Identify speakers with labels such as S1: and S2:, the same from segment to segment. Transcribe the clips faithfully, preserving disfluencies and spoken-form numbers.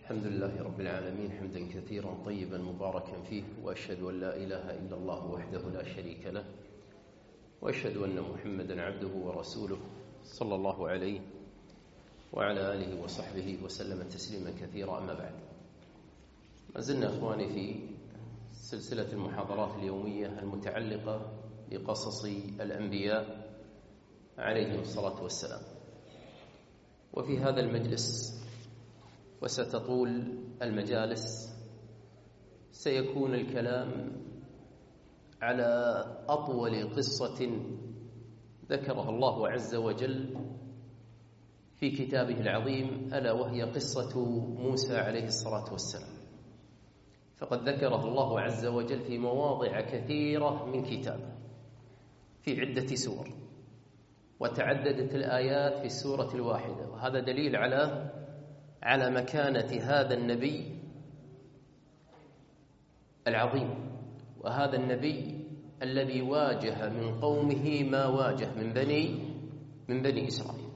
S1: الحمد لله رب العالمين حمدا كثيرا طيبا مباركا فيه، وأشهد أن لا إله إلا الله وحده لا شريك له، وأشهد أن محمدا عبده ورسوله صلى الله عليه وعلى آله وصحبه وسلم تسليما كثيرا. أما بعد، ما زلنا أخواني في سلسلة المحاضرات اليومية المتعلقة بقصص الأنبياء عليهم الصلاة والسلام. وفي هذا المجلس وستطول المجالس سيكون الكلام على أطول قصة ذكرها الله عز وجل في كتابه العظيم، ألا وهي قصة موسى عليه الصلاة والسلام. فقد ذكرها الله عز وجل في مواضع كثيرة من كتابه في عدة سور، وتعددت الآيات في السورة الواحدة، وهذا دليل على على مكانة هذا النبي العظيم، وهذا النبي الذي واجه من قومه ما واجه من بني من بني إسرائيل.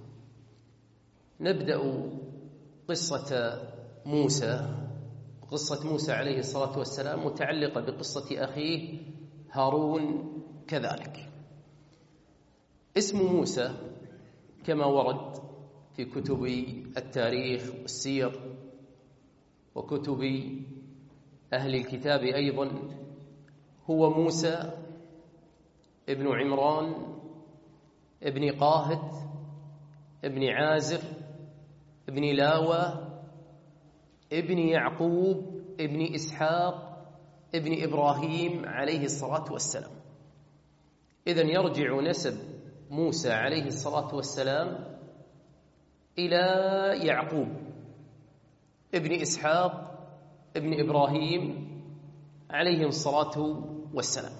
S1: نبدأ قصة موسى قصة موسى عليه الصلاة والسلام متعلقة بقصة أخيه هارون كذلك. اسم موسى كما ورد في كتب التاريخ والسير وكتب أهل الكتاب أيضا هو موسى ابن عمران ابن قاهت ابن عازر ابن لاوى ابن يعقوب ابن إسحاق ابن إبراهيم عليه الصلاة والسلام. إذن يرجع نسب موسى عليه الصلاة والسلام إلى يعقوب ابن إسحاق ابن إبراهيم عليهم الصلاة والسلام.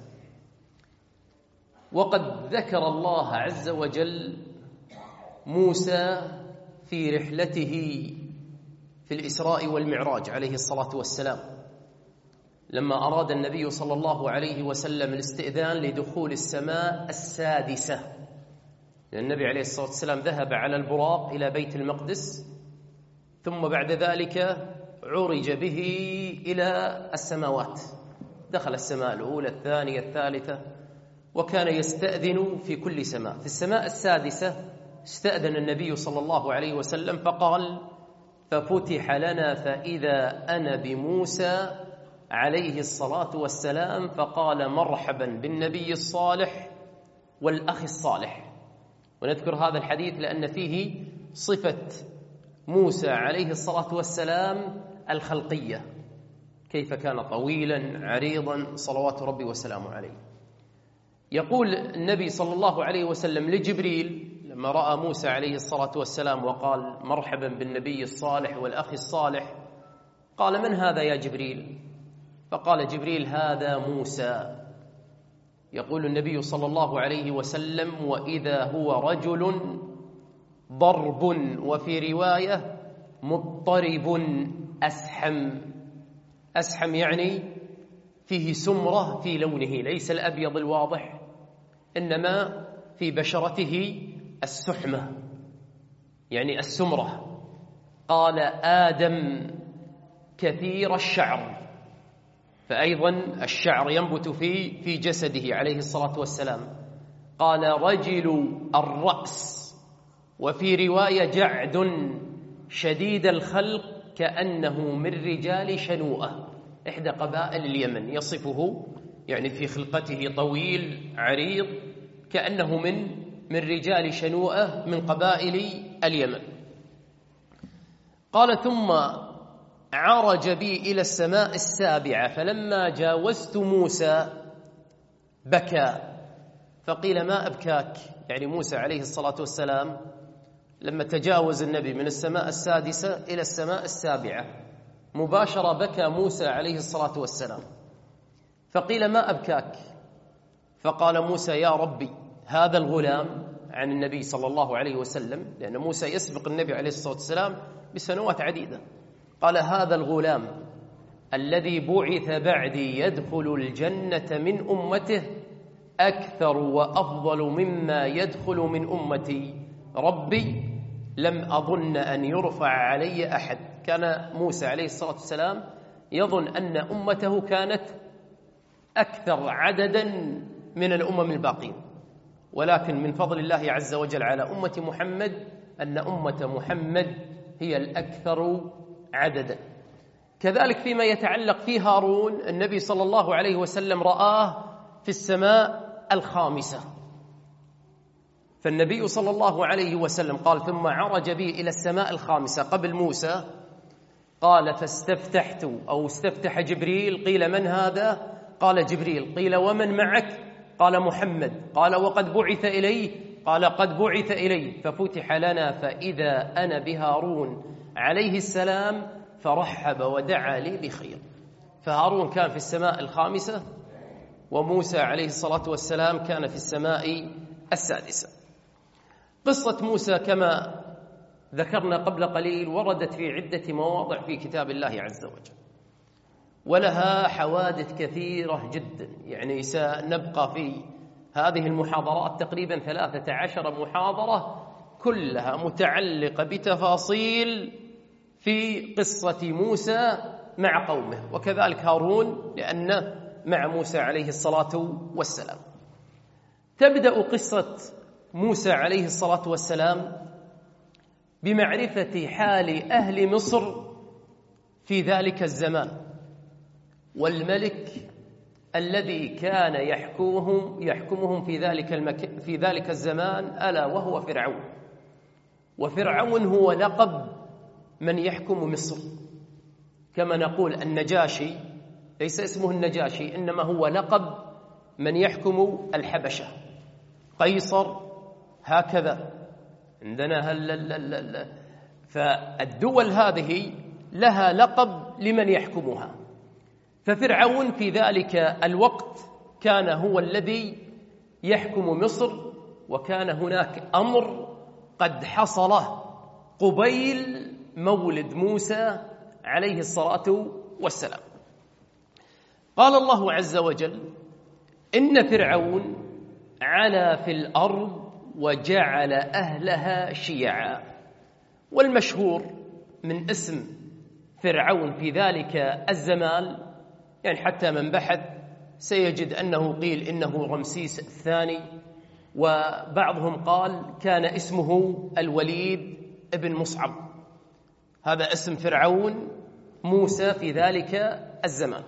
S1: وقد ذكر الله عز وجل موسى في رحلته في الإسراء والمعراج عليه الصلاة والسلام، لما أراد النبي صلى الله عليه وسلم الاستئذان لدخول السماء السادسة، لأن النبي عليه الصلاة والسلام ذهب على البراق إلى بيت المقدس، ثم بعد ذلك عرج به إلى السماوات، دخل السماء الأولى الثانية الثالثة، وكان يستأذن في كل سماء. في السماء السادسة استأذن النبي صلى الله عليه وسلم فقال: ففتح لنا فإذا أنا بموسى عليه الصلاة والسلام، فقال: مرحبا بالنبي الصالح والأخ الصالح. ونذكر هذا الحديث لأن فيه صفة موسى عليه الصلاة والسلام الخلقية، كيف كان طويلا عريضا صلوات ربي وسلامه عليه. يقول النبي صلى الله عليه وسلم لجبريل لما رأى موسى عليه الصلاة والسلام وقال: مرحبا بالنبي الصالح والأخ الصالح، قال: من هذا يا جبريل؟ فقال جبريل: هذا موسى. يقول النبي صلى الله عليه وسلم: وإذا هو رجل ضرب، وفي رواية مضطرب أسحم. أسحم يعني فيه سمرة في لونه، ليس الأبيض الواضح، إنما في بشرته السحمة يعني السمرة. قال: آدم كثير الشعر، فأيضا الشعر ينبت في في جسده عليه الصلاة والسلام. قال: رجل الرأس، وفي رواية جعد شديد الخلق كأنه من رجال شنوءة، إحدى قبائل اليمن، يصفه يعني في خلقته طويل عريض كأنه من من رجال شنوءة من قبائل اليمن. قال: ثم عرج بي إلى السماء السابعة، فلما جاوزت موسى بكى، فقيل: ما أبكاك؟ يعني موسى عليه الصلاة والسلام لما تجاوز النبي من السماء السادسة إلى السماء السابعة مباشرة بكى موسى عليه الصلاة والسلام. فقيل: ما أبكاك؟ فقال موسى: يا ربي، هذا الغلام، عن النبي صلى الله عليه وسلم، لأن موسى يسبق النبي عليه الصلاة والسلام بسنوات عديدة. قال: هذا الغلام الذي بعث بعدي يدخل الجنة من أمته أكثر وأفضل مما يدخل من أمتي. ربي، لم أظن أن يرفع علي أحد كان موسى عليه الصلاة والسلام يظن أن أمته كانت أكثر عددا من الأمم الباقين، ولكن من فضل الله عز وجل على أمة محمد أن أمة محمد هي الأكثر عددا. كذلك فيما يتعلق في هارون، النبي صلى الله عليه وسلم رآه في السماء الخامسة، فالنبي صلى الله عليه وسلم قال: ثم عرج بي إلى السماء الخامسة قبل موسى، قال: فاستفتحت أو استفتح جبريل، قيل: من هذا؟ قال: جبريل. قيل: ومن معك؟ قال: محمد. قال: وقد بعث إليه؟ قال: قد بعث إليه. ففتح لنا فإذا أنا بهارون عليه السلام، فرحب ودعا لي بخير. فهارون كان في السماء الخامسة، وموسى عليه الصلاة والسلام كان في السماء السادسة. قصة موسى كما ذكرنا قبل قليل وردت في عدة مواضع في كتاب الله عز وجل، ولها حوادث كثيرة جدا. يعني سنبقى في هذه المحاضرات تقريبا ثلاثة عشر محاضرة كلها متعلقة بتفاصيل في قصة موسى مع قومه، وكذلك هارون لأنه مع موسى عليه الصلاة والسلام. تبدأ قصة موسى عليه الصلاة والسلام بمعرفة حال أهل مصر في ذلك الزمان، والملك الذي كان يحكمهم يحكمهم في ذلك المك... في ذلك الزمان، ألا وهو فرعون. وفرعون هو لقب من يحكم مصر، كما نقول النجاشي ليس اسمه النجاشي، إنما هو لقب من يحكم الحبشة. قيصر هكذا عندنا هل ال ال ال فالدول هذه لها لقب لمن يحكمها. ففرعون في ذلك الوقت كان هو الذي يحكم مصر، وكان هناك أمر قد حصل قبيل مولد موسى عليه الصلاة والسلام. قال الله عز وجل: إن فرعون علا في الأرض وجعل أهلها شيعا. والمشهور من اسم فرعون في ذلك الزمان، يعني حتى من بحث سيجد أنه قيل إنه رمسيس الثاني، وبعضهم قال كان اسمه الوليد ابن مصعب. هذا اسم فرعون موسى في ذلك الزمان.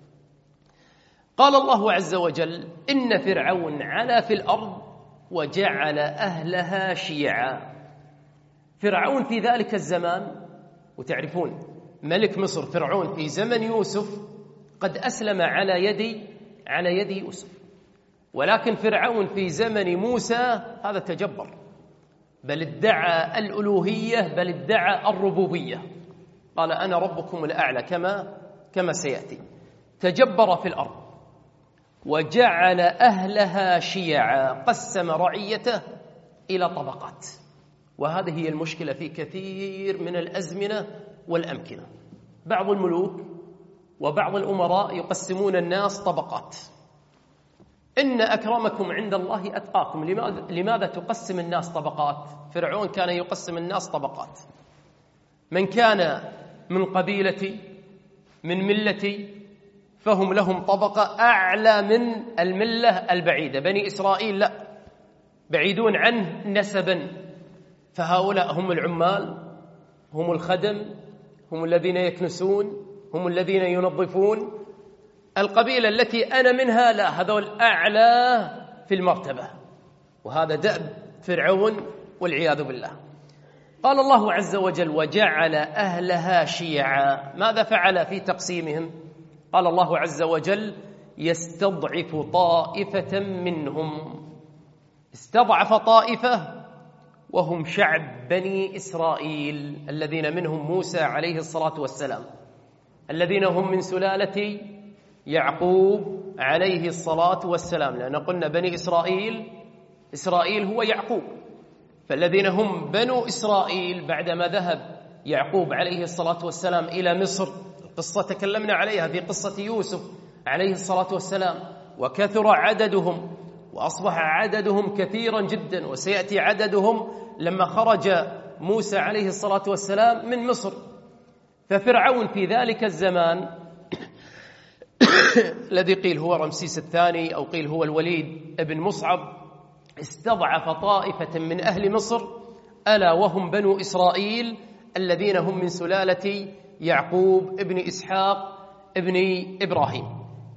S1: قال الله عز وجل: إن فرعون علا في الأرض وجعل أهلها شيعا. فرعون في ذلك الزمان، وتعرفون ملك مصر فرعون في زمن يوسف قد أسلم على يد على يد يوسف، ولكن فرعون في زمن موسى هذا تجبر، بل ادعى الألوهية، بل ادعى الربوبية. قال: أنا ربكم الأعلى، كما كما سيأتي. تجبر في الأرض وجعل أهلها شيعا، قسم رعيته إلى طبقات. وهذه هي المشكلة في كثير من الأزمنة والأمكنة. بعض الملوك وبعض الأمراء يقسمون الناس طبقات. إن أكرمكم عند الله أتقاكم. لماذا, لماذا تقسم الناس طبقات؟ فرعون كان يقسم الناس طبقات: من كان من قبيلتي من ملتي فهم لهم طبقة أعلى من الملة البعيدة. بني إسرائيل لا، بعيدون عنه نسبا، فهؤلاء هم العمال، هم الخدم، هم الذين يكنسون، هم الذين ينظفون. القبيلة التي أنا منها لا، هذول أعلى في المرتبة. وهذا دأب فرعون والعياذ بالله. قال الله عز وجل: وجعل أهلها شيعا. ماذا فعل في تقسيمهم؟ قال الله عز وجل: يستضعف طائفة منهم. استضعف طائفة وهم شعب بني إسرائيل الذين منهم موسى عليه الصلاة والسلام، الذين هم من سلالة يعقوب عليه الصلاة والسلام، لأن قلنا بني إسرائيل، إسرائيل هو يعقوب، فالذين هم بنو إسرائيل بعدما ذهب يعقوب عليه الصلاة والسلام إلى مصر، قصة تكلمنا عليها في قصة يوسف عليه الصلاة والسلام، وكثر عددهم وأصبح عددهم كثيرا جدا، وسيأتي عددهم لما خرج موسى عليه الصلاة والسلام من مصر. ففرعون في ذلك الزمان الذي قيل هو رمسيس الثاني أو قيل هو الوليد ابن مصعب استضعف طائفة من أهل مصر ألا وهم بنو إسرائيل الذين هم من سلالة يعقوب ابن إسحاق ابن إبراهيم.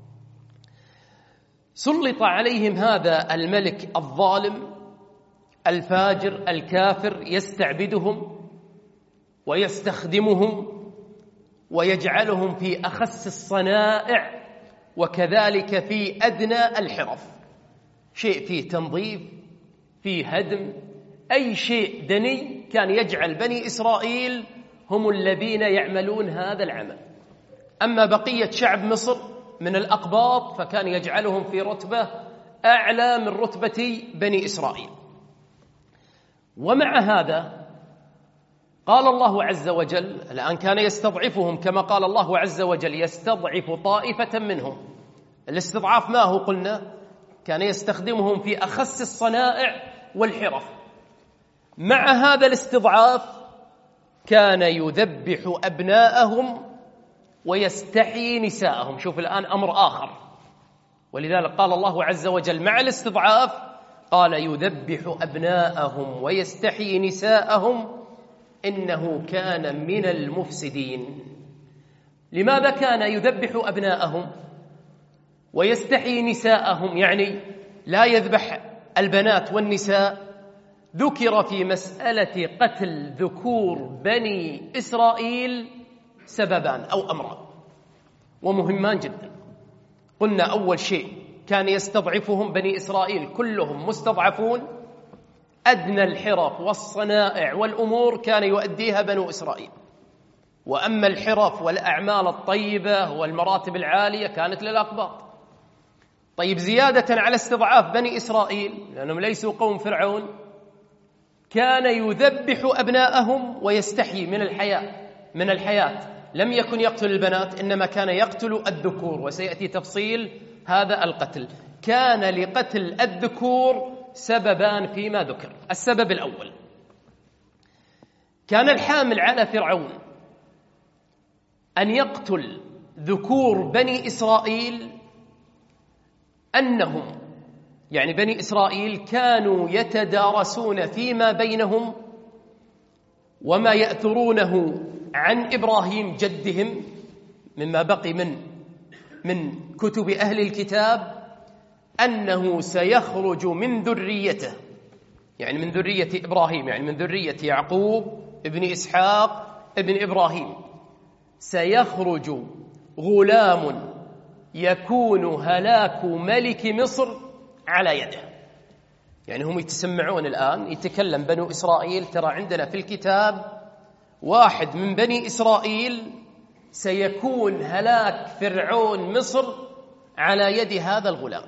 S1: سلط عليهم هذا الملك الظالم الفاجر الكافر يستعبدهم ويستخدمهم ويجعلهم في أخس الصنائع وكذلك في أدنى الحرف، شيء فيه تنظيف فيه هدم، أي شيء دني كان يجعل بني إسرائيل هم الذين يعملون هذا العمل. أما بقية شعب مصر من الأقباط فكان يجعلهم في رتبة أعلى من رتبة بني إسرائيل. ومع هذا قال الله عز وجل الآن كان يستضعفهم كما قال الله عز وجل يستضعف طائفة منهم. الاستضعاف ما هو؟ قلنا كان يستخدمهم في أخس الصنائع والحرف. مع هذا الاستضعاف كان يذبح أبناءهم ويستحيي نساءهم. شوف الآن أمر آخر، ولذلك قال الله عز وجل مع الاستضعاف قال يذبح أبناءهم ويستحيي نساءهم إنه كان من المفسدين. لماذا كان يذبح أبناءهم ويستحيي نساءهم؟ يعني لا يذبح البنات والنساء. ذكر في مسألة قتل ذكور بني إسرائيل سببان أو أمران ومهمان جدا. قلنا أول شيء كان يستضعفهم بني إسرائيل كلهم مستضعفون، أدنى الحرف والصنائع والأمور كان يؤديها بنو إسرائيل، وأما الحرف والأعمال الطيبة والمراتب العالية كانت للأقباط. طيب زيادة على استضعاف بني إسرائيل لأنهم ليسوا قوم فرعون كان يذبح أبناءهم ويستحيي من الحياة من الحياة لم يكن يقتل البنات إنما كان يقتل الذكور، وسيأتي تفصيل هذا القتل. كان لقتل الذكور سببان فيما ذكر. السبب الأول كان الحامل على فرعون أن يقتل ذكور بني إسرائيل أنهم يعني بني إسرائيل كانوا يتدارسون فيما بينهم وما يأثرونه عن إبراهيم جدهم مما بقي من من كتب أهل الكتاب أنه سيخرج من ذريته، يعني من ذرية إبراهيم، يعني من ذرية يعقوب ابن إسحاق ابن إبراهيم، سيخرج غلام يكون هلاك ملك مصر على يده. يعني هم يتسمعون الآن يتكلم بنو إسرائيل ترى عندنا في الكتاب واحد من بني إسرائيل سيكون هلاك فرعون مصر على يد هذا الغلام.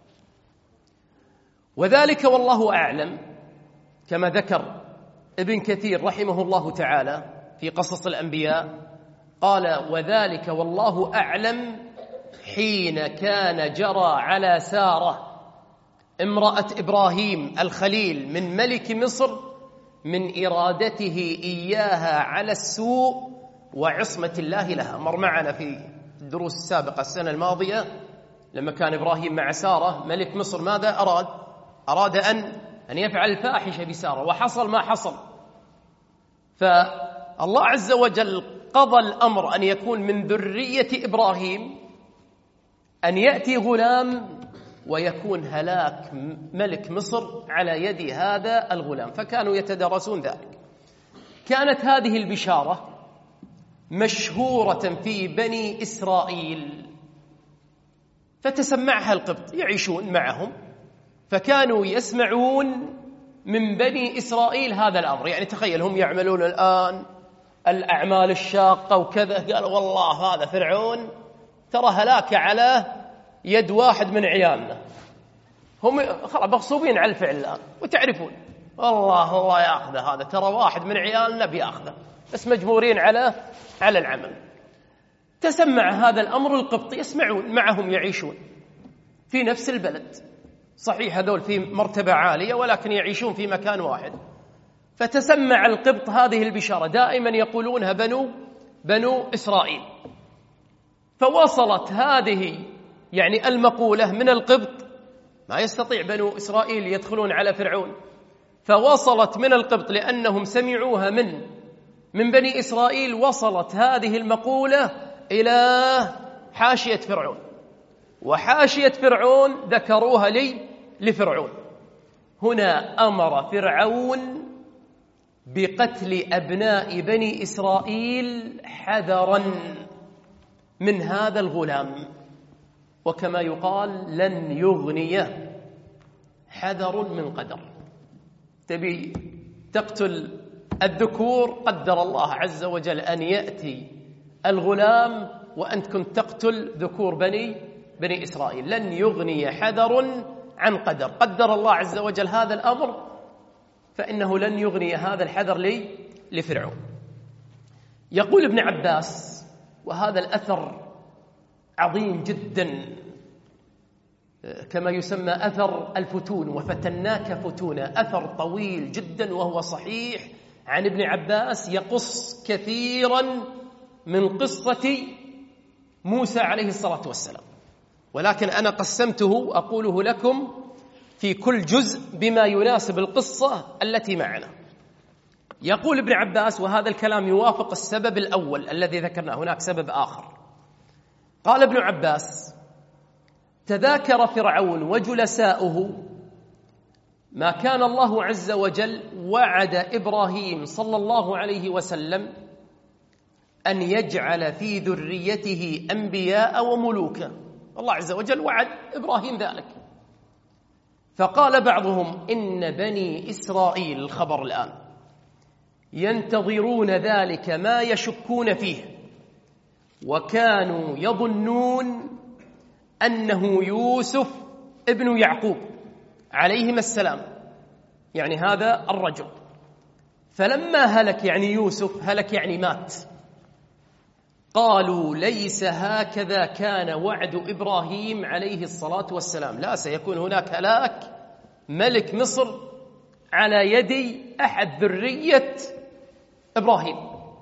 S1: وذلك والله أعلم كما ذكر ابن كثير رحمه الله تعالى في قصص الأنبياء قال وذلك والله أعلم حين كان جرى على سارة امرأة إبراهيم الخليل من ملك مصر من إرادته إياها على السوء وعصمة الله لها. مر معنا في الدروس السابقة السنة الماضية لما كان إبراهيم مع سارة ملك مصر ماذا أراد؟ أراد أن أن يفعل الفاحشة بسارة وحصل ما حصل. فالله عز وجل قضى الأمر أن يكون من ذرية إبراهيم أن يأتي غلام ويكون هلاك ملك مصر على يد هذا الغلام، فكانوا يتدارسون ذلك. كانت هذه البشارة مشهورة في بني إسرائيل فتسمعها القبط يعيشون معهم، فكانوا يسمعون من بني إسرائيل هذا الأمر. يعني تخيل هم يعملون الآن الأعمال الشاقة وكذا، قالوا والله هذا فرعون ترى هلاك على يد واحد من عيالنا، هم خلاص مغصوبين على الفعل الآن وتعرفون والله الله يأخذه هذا ترى واحد من عيالنا بيأخذه، بس مجبورين على على العمل. تسمع هذا الأمر القبط يسمعون معهم يعيشون في نفس البلد، صحيح هذول في مرتبة عالية ولكن يعيشون في مكان واحد. فتسمع القبط هذه البشارة، دائما يقولونها بنو بنو إسرائيل. فوصلت هذه يعني المقولة من القبط، ما يستطيع بنو إسرائيل يدخلون على فرعون، فوصلت من القبط لأنهم سمعوها من من بني إسرائيل، وصلت هذه المقولة إلى حاشية فرعون، وحاشية فرعون ذكروها لي لفرعون. هنا أمر فرعون بقتل أبناء بني إسرائيل حذرا من هذا الغلام، وكما يقال لن يغني حذر من قدر. تبي تقتل الذكور، قدر الله عز وجل أن يأتي الغلام وأنت كنت تقتل ذكور بني بني إسرائيل. لن يغني حذر عن قدر، قدر الله عز وجل هذا الأمر، فإنه لن يغني هذا الحذر لي لفرعون. يقول ابن عباس، وهذا الأثر عظيم جدا كما يسمى أثر الفتون، وفتناك فتونا، أثر طويل جدا وهو صحيح عن ابن عباس، يقص كثيرا من قصة موسى عليه الصلاة والسلام، ولكن أنا قسمته أقوله لكم في كل جزء بما يناسب القصة التي معنا. يقول ابن عباس، وهذا الكلام يوافق السبب الأول الذي ذكرناه، هناك سبب آخر. قال ابن عباس: تذاكر فرعون وجلساؤه ما كان الله عز وجل وعد إبراهيم صلى الله عليه وسلم أن يجعل في ذريته أنبياء وملوكا. الله عز وجل وعد إبراهيم ذلك. فقال بعضهم: إن بني إسرائيل، الخبر الآن، ينتظرون ذلك ما يشكون فيه، وكانوا يظنون أنه يوسف ابن يعقوب عليهما السلام، يعني هذا الرجل. فلما هلك، يعني يوسف هلك يعني مات، قالوا: ليس هكذا كان وعد إبراهيم عليه الصلاة والسلام، لا، سيكون هناك هلاك ملك مصر على يد أحد ذرية إبراهيم.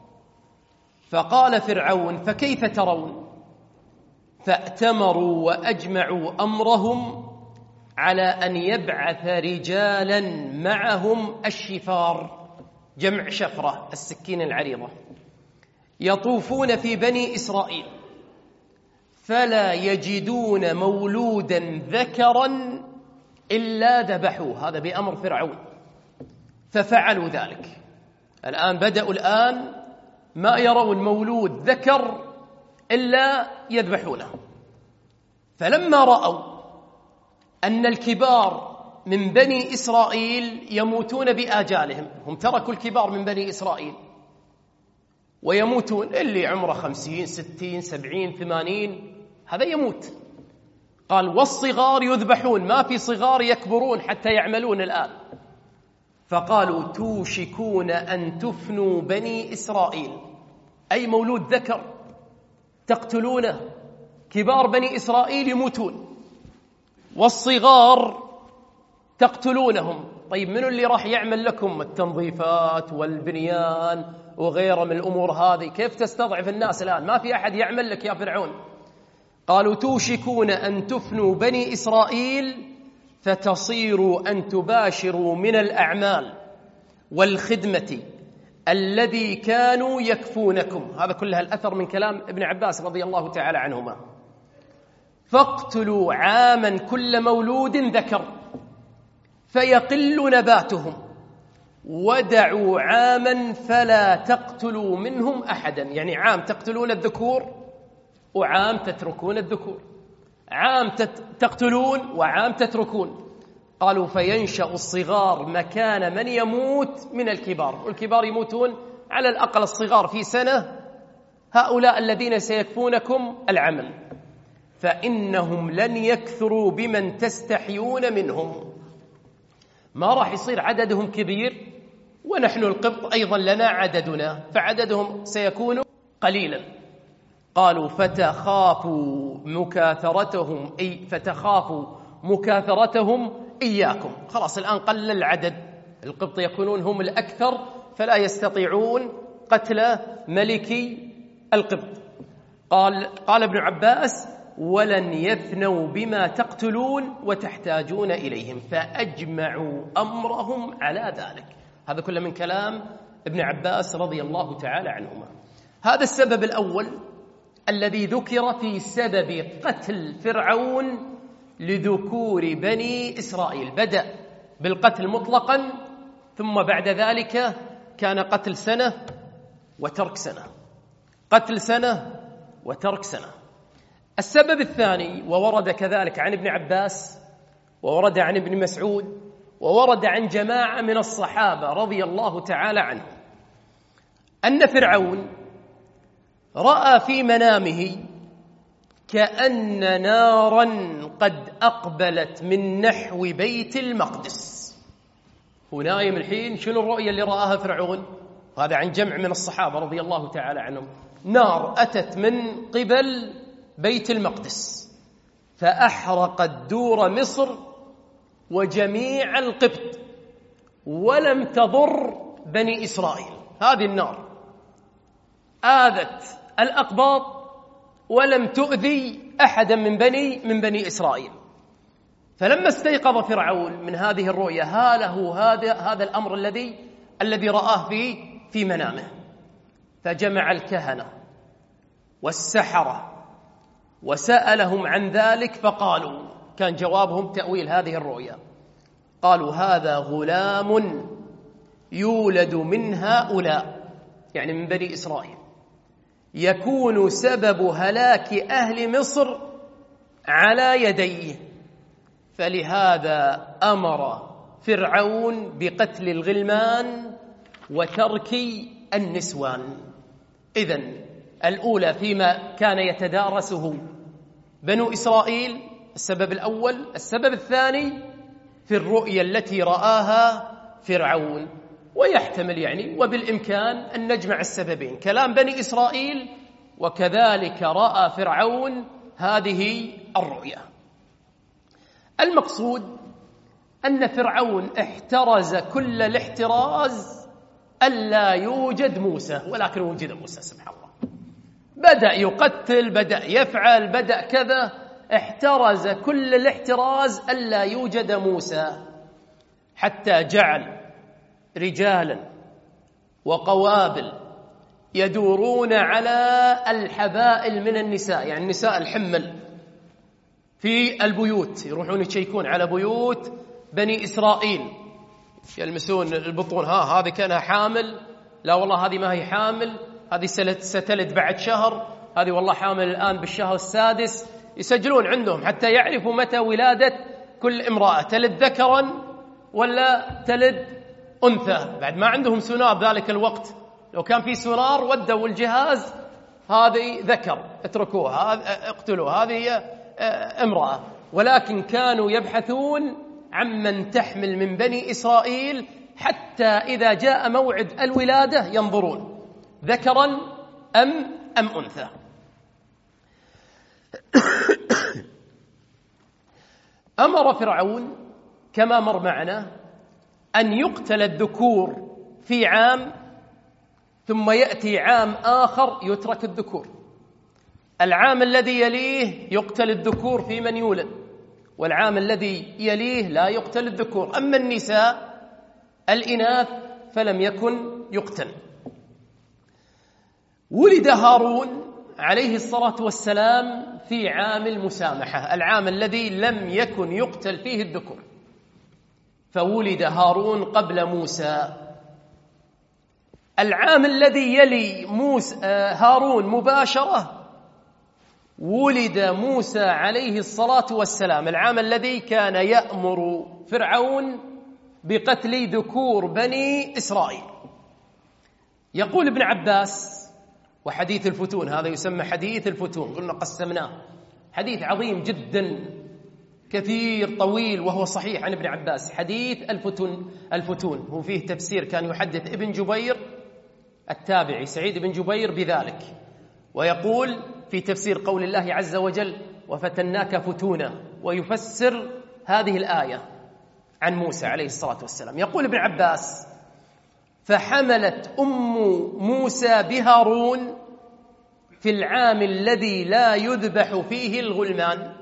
S1: فقال فرعون: فكيف ترون؟ فأتمروا وأجمعوا أمرهم على أن يبعث رجالا معهم الشفار، جمع شفرة، السكين العريضة، يطوفون في بني إسرائيل فلا يجدون مولودا ذكرا إلا ذبحوه. هذا بأمر فرعون. ففعلوا ذلك. الآن بدأوا الآن ما يرون مولود ذكر إلا يذبحونه. فلما رأوا أن الكبار من بني إسرائيل يموتون بآجالهم، هم تركوا الكبار من بني إسرائيل ويموتون، اللي عمره خمسين ستين سبعين ثمانين هذا يموت. قال: والصغار يذبحون، ما في صغار يكبرون حتى يعملون الآن. فقالوا: توشكون أن تفنوا بني إسرائيل، أي مولود ذكر تقتلونه، كبار بني إسرائيل يموتون والصغار تقتلونهم. طيب منو اللي راح يعمل لكم التنظيفات والبنيان وغيره من الأمور هذه؟ كيف تستضعف الناس الآن؟ ما في أحد يعمل لك يا فرعون. قالوا: توشكون أن تفنوا بني إسرائيل فتصيروا أن تباشروا من الأعمال والخدمة الذي كانوا يكفونكم. هذا كلها الأثر من كلام ابن عباس رضي الله تعالى عنهما. فاقتلوا عاما كل مولود ذكر فيقل نباتهم، ودعوا عاما فلا تقتلوا منهم أحدا، يعني عام تقتلون الذكور وعام تتركون الذكور، عام تقتلون وعام تتركون. قالوا: فينشأ الصغار مكان من يموت من الكبار، والكبار يموتون على الأقل الصغار في سنة، هؤلاء الذين سيكفونكم العمل، فإنهم لن يكثروا بمن تستحيون منهم. ما راح يصير عددهم كبير، ونحن القبط أيضا لنا عددنا، فعددهم سيكون قليلا. قالوا: فتخافوا مكاثرتهم أي فتخافوا مكاثرتهم إياكم. خلاص الآن قل العدد، القبط يكونون هم الأكثر، فلا يستطيعون قتل ملك القبط. قال قال ابن عباس: ولن يفنوا بما تقتلون وتحتاجون إليهم، فأجمعوا أمرهم على ذلك. هذا كله من كلام ابن عباس رضي الله تعالى عنهما. هذا السبب الأول الذي ذكر في سبب قتل فرعون لذكور بني إسرائيل. بدأ بالقتل مطلقا، ثم بعد ذلك كان قتل سنة وترك سنة، قتل سنة وترك سنة. السبب الثاني، وورد كذلك عن ابن عباس، وورد عن ابن مسعود، وورد عن جماعة من الصحابة رضي الله تعالى عنهم، أن فرعون رأى في منامه كأن نارا قد أقبلت من نحو بيت المقدس. هو نايم الحين، شنو الرؤية اللي رآها فرعون؟ هذا عن جمع من الصحابة رضي الله تعالى عنهم. نار أتت من قبل بيت المقدس فأحرقت دور مصر وجميع القبط، ولم تضر بني إسرائيل. هذه النار آذت الأقباط ولم تؤذي أحدا من بني من بني إسرائيل. فلما استيقظ فرعون من هذه الرؤيا، هاله هذا هذا الأمر الذي الذي رآه في في منامه، فجمع الكهنة والسحرة وسألهم عن ذلك، فقالوا، كان جوابهم تأويل هذه الرؤيا، قالوا: هذا غلام يولد من هؤلاء، يعني من بني إسرائيل، يكون سبب هلاك أهل مصر على يديه، فلهذا أمر فرعون بقتل الغلمان وترك النسوان. إذن الأولى فيما كان يتدارسه بنو إسرائيل، السبب الأول. السبب الثاني في الرؤيا التي رآها فرعون. ويحتمل يعني وبالإمكان أن نجمع السببين، كلام بني إسرائيل وكذلك رأى فرعون هذه الرؤيا. المقصود أن فرعون احترز كل الاحتراز ألا يوجد موسى، ولكن وجد موسى سبحان الله. بدأ يقتل، بدأ يفعل، بدأ كذا، احترز كل الاحتراز ألا يوجد موسى، حتى جعل رجالا وقوابل يدورون على الحبائل من النساء، يعني النساء الحمل في البيوت، يروحون يشيكون على بيوت بني إسرائيل، يلمسون البطون، ها هذه كانها حامل، لا والله هذه ما هي حامل، هذه ستلد بعد شهر، هذه والله حامل الآن بالشهر السادس. يسجلون عندهم حتى يعرفوا متى ولادة كل امرأة، تلد ذكرا ولا تلد أنثى. بعد ما عندهم سونار ذلك الوقت، لو كان في سونار ودوا الجهاز هذه ذكر اتركوها، اقتلوها، هذه هي امرأة. ولكن كانوا يبحثون عمن تحمل من بني إسرائيل، حتى إذا جاء موعد الولادة ينظرون ذكرا أم أم أنثى. أمر فرعون كما مر معنا أن يقتل الذكور في عام، ثم يأتي عام آخر يترك الذكور. العام الذي يليه يقتل الذكور في من يولد، والعام الذي يليه لا يقتل الذكور. أما النساء الإناث فلم يكن يقتل. ولد هارون عليه الصلاة والسلام في عام المسامحة، العام الذي لم يكن يقتل فيه الذكور، فولد هارون قبل موسى. العام الذي يلي موسى هارون مباشرة ولد موسى عليه الصلاة والسلام، العام الذي كان يأمر فرعون بقتل ذكور بني إسرائيل. يقول ابن عباس، وحديث الفتون هذا يسمى حديث الفتون، قلنا قسمناه، حديث عظيم جدا كثير طويل وهو صحيح عن ابن عباس، حديث الفتون. الفتون هو فيه تفسير، كان يحدث ابن جبير التابعي سعيد بن جبير بذلك، ويقول في تفسير قول الله عز وجل: وفتناك فتونا، ويفسر هذه الآية عن موسى عليه الصلاة والسلام. يقول ابن عباس: فحملت أم موسى بهارون في العام الذي لا يذبح فيه الغلمان،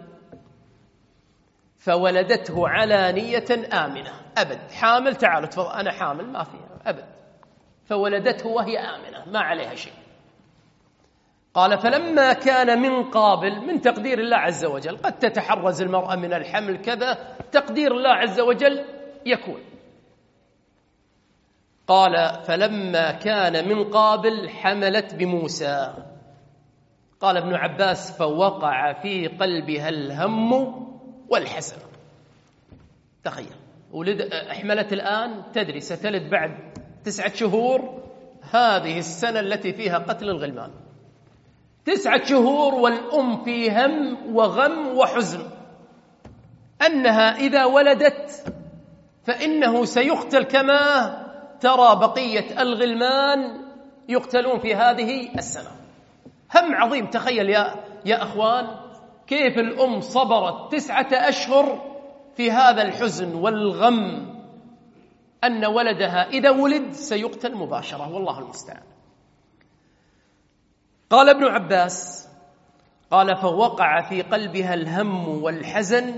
S1: فولدته علانية آمنة. أبد حامل، تعالوا تفضل أنا حامل، ما فيها أبد. فولدته وهي آمنة ما عليها شيء. قال فلما كان من قابل، من تقدير الله عز وجل، قد تتحرز المرأة من الحمل كذا، تقدير الله عز وجل يكون. قال فلما كان من قابل حملت بموسى. قال ابن عباس فوقع في قلبها الهم والحزن. تخيل، ولد أحملت الآن، تدري ستلد بعد تسعة شهور، هذه السنة التي فيها قتل الغلمان، تسعة شهور والأم في هم وغم وحزن أنها إذا ولدت فإنه سيقتل كما ترى بقية الغلمان يقتلون في هذه السنة. هم عظيم. تخيل يا يا أخوان كيف الأم صبرت تسعة أشهر في هذا الحزن والغم أن ولدها إذا ولد سيقتل مباشرة، والله المستعان. قال ابن عباس قال فوقع في قلبها الهم والحزن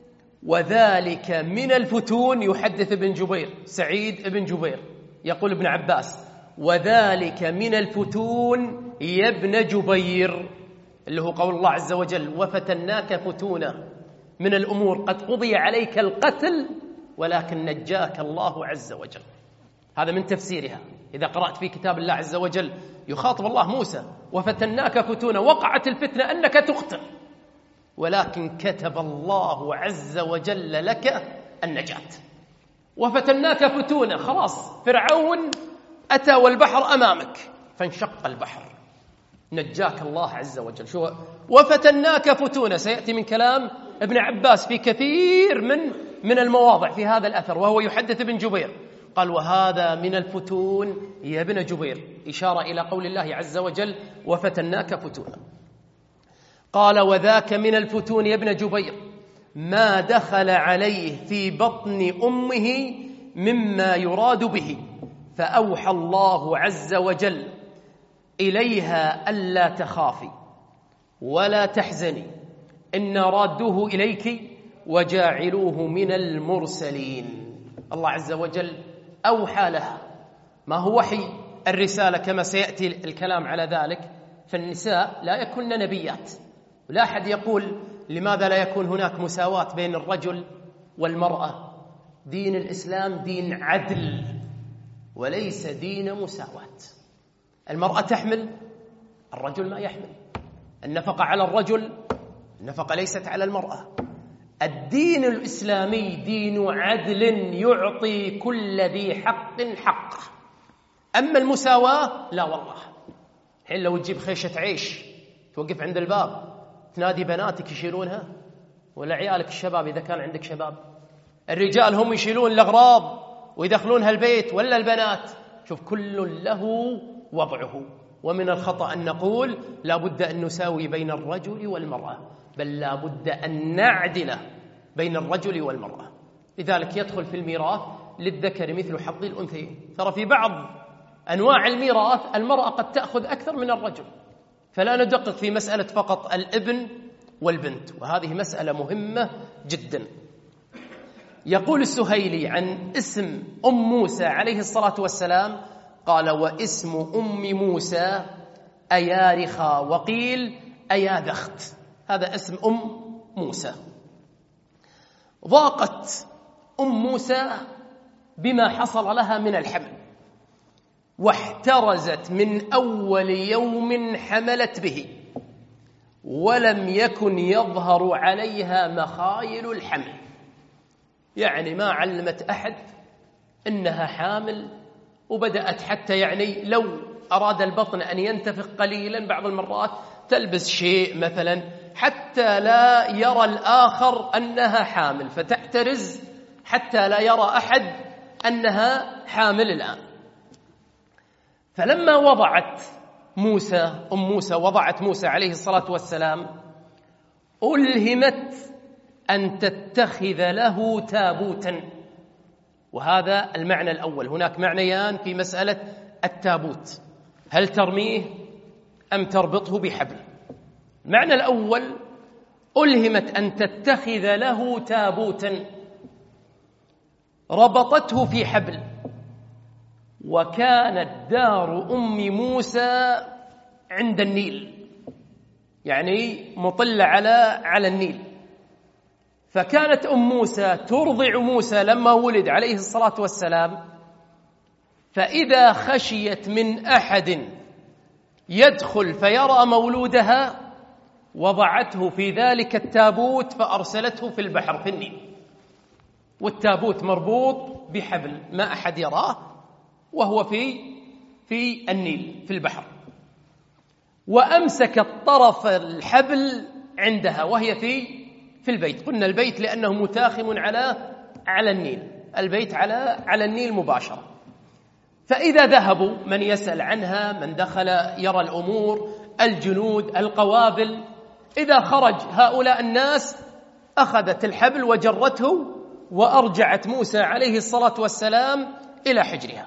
S1: وذلك من الفتون. يحدث ابن جبير، سعيد ابن جبير يقول ابن عباس وذلك من الفتون يا ابن جبير، اللي هو قول الله عز وجل وفتناك فتونا، من الأمور قد قضي عليك القتل ولكن نجاك الله عز وجل. هذا من تفسيرها. إذا قرأت في كتاب الله عز وجل يخاطب الله موسى وفتناك فتونا، وقعت الفتنة أنك تقتل، ولكن كتب الله عز وجل لك النجاة. وفتناك فتونا، خلاص فرعون أتى والبحر أمامك فانشق البحر، نجاك الله عز وجل. شو وفتناك فتونا؟ سيأتي من كلام ابن عباس في كثير من من المواضع في هذا الأثر، وهو يحدث ابن جبير قال وهذا من الفتون يا ابن جبير، إشارة إلى قول الله عز وجل وفتناك فتونا. قال وذاك من الفتون يا ابن جبير ما دخل عليه في بطن أمه مما يراد به، فأوحى الله عز وجل إليها ألا تخافي ولا تحزني إنا رادوه إليك وجاعلوه من المرسلين. الله عز وجل أوحى لها، ما هو وحي الرسالة كما سيأتي الكلام على ذلك، فالنساء لا يكون نبيات، ولا أحد يقول لماذا لا يكون هناك مساواة بين الرجل والمرأة. دين الإسلام دين عدل وليس دين مساواة. المرأة تحمل، الرجل ما يحمل. النفقة على الرجل، النفقة ليست على المرأة. الدين الإسلامي دين عدل يعطي كل ذي حق حقه. أما المساواة لا والله. الحين لو تجيب خيشة عيش توقف عند الباب تنادي بناتك يشيلونها، ولا عيالك الشباب إذا كان عندك شباب، الرجال هم يشيلون الأغراض ويدخلونها البيت ولا البنات. شوف كل له وضعه. ومن الخطأ أن نقول لا بد أن نساوي بين الرجل والمرأة، بل لا بد أن نعدل بين الرجل والمرأة. لذلك يدخل في الميراث للذكر مثل حظ الأنثيين. ترى في بعض أنواع الميراث المرأة قد تأخذ أكثر من الرجل، فلا ندقق في مسألة فقط الابن والبنت، وهذه مسألة مهمة جدا. يقول السهيلي عن اسم أم موسى عليه الصلاة والسلام قال واسم أم موسى أيارخا وقيل أياذخت. هذا اسم أم موسى. ضاقت أم موسى بما حصل لها من الحمل، واحترزت من أول يوم حملت به، ولم يكن يظهر عليها مخايل الحمل. يعني ما علمت أحد إنها حامل، وبدأت حتى يعني لو أراد البطن أن ينتفخ قليلا بعض المرات تلبس شيء مثلا حتى لا يرى الآخر أنها حامل، فتحترز حتى لا يرى أحد أنها حامل الآن. فلما وضعت موسى أم موسى وضعت موسى عليه الصلاة والسلام ألهمت أن تتخذ له تابوتا. وهذا المعنى الأول. هناك معنيان في مسألة التابوت، هل ترميه أم تربطه بحبل. المعنى الأول: ألهمت أن تتخذ له تابوتا ربطته في حبل، وكانت دار أم موسى عند النيل، يعني مطلة على على النيل. فكانت أم موسى ترضع موسى لما ولد عليه الصلاة والسلام، فإذا خشيت من أحد يدخل فيرى مولودها وضعته في ذلك التابوت فأرسلته في البحر في النيل، والتابوت مربوط بحبل ما أحد يراه، وهو في في النيل في البحر. وأمسكت طرف الحبل عندها وهي في في البيت. قلنا البيت لأنه متاخم على على النيل، البيت على على النيل مباشرة. فإذا ذهبوا من يسأل عنها، من دخل يرى الأمور، الجنود، القوافل، إذا خرج هؤلاء الناس أخذت الحبل وجرته وأرجعت موسى عليه الصلاة والسلام إلى حجرها.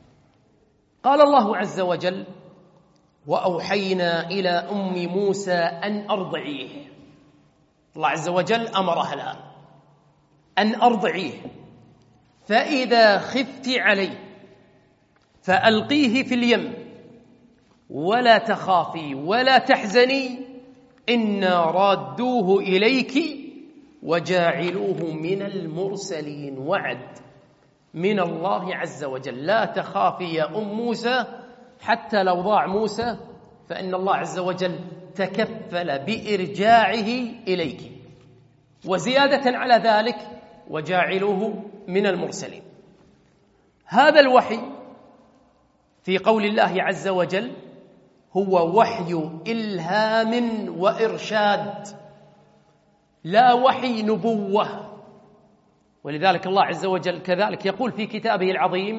S1: قال الله عز وجل: وأوحينا إلى أم موسى أن أرضعيه. الله عز وجل أمرها الآن أن أرضعيه، فإذا خفت عليه فألقيه في اليم ولا تخافي ولا تحزني إنا رادوه إليك وجاعلوه من المرسلين. وعد من الله عز وجل: لا تخافي يا أم موسى، حتى لو ضاع موسى فإن الله عز وجل تكفل بإرجاعه إليك. وزيادة على ذلك: وجاعلوه من المرسلين. هذا الوحي في قول الله عز وجل هو وحي إلهام وإرشاد، لا وحي نبوة. ولذلك الله عز وجل كذلك يقول في كتابه العظيم: